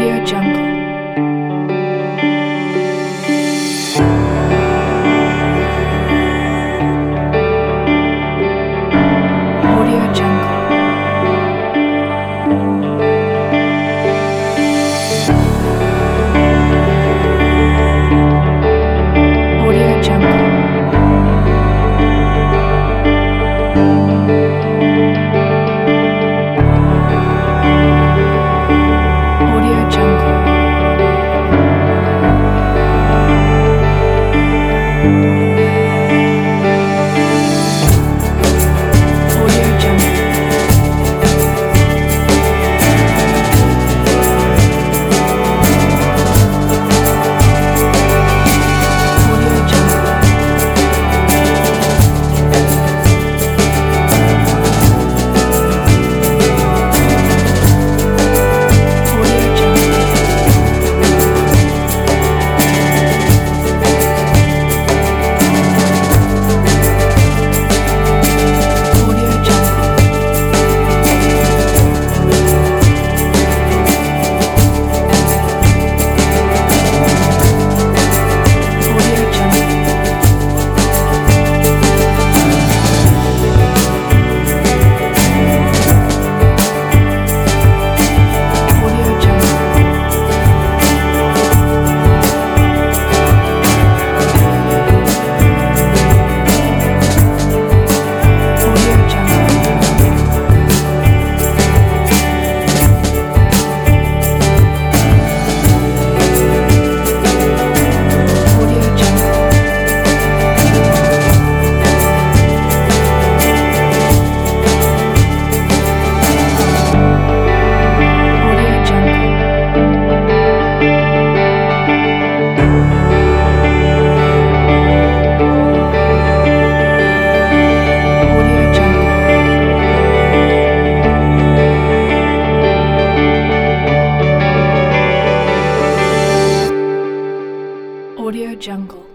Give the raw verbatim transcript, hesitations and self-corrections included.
Audio Jungle. Audio Jungle. Audio Jungle. Audio Jungle. Audio Jungle. Audio Jungle. Audio Jungle. Audio Jungle. Audio Jungle. Audio Jungle. Audio Jungle. Audio Jungle. Audio Jungle. Audio Jungle. Audio Jungle.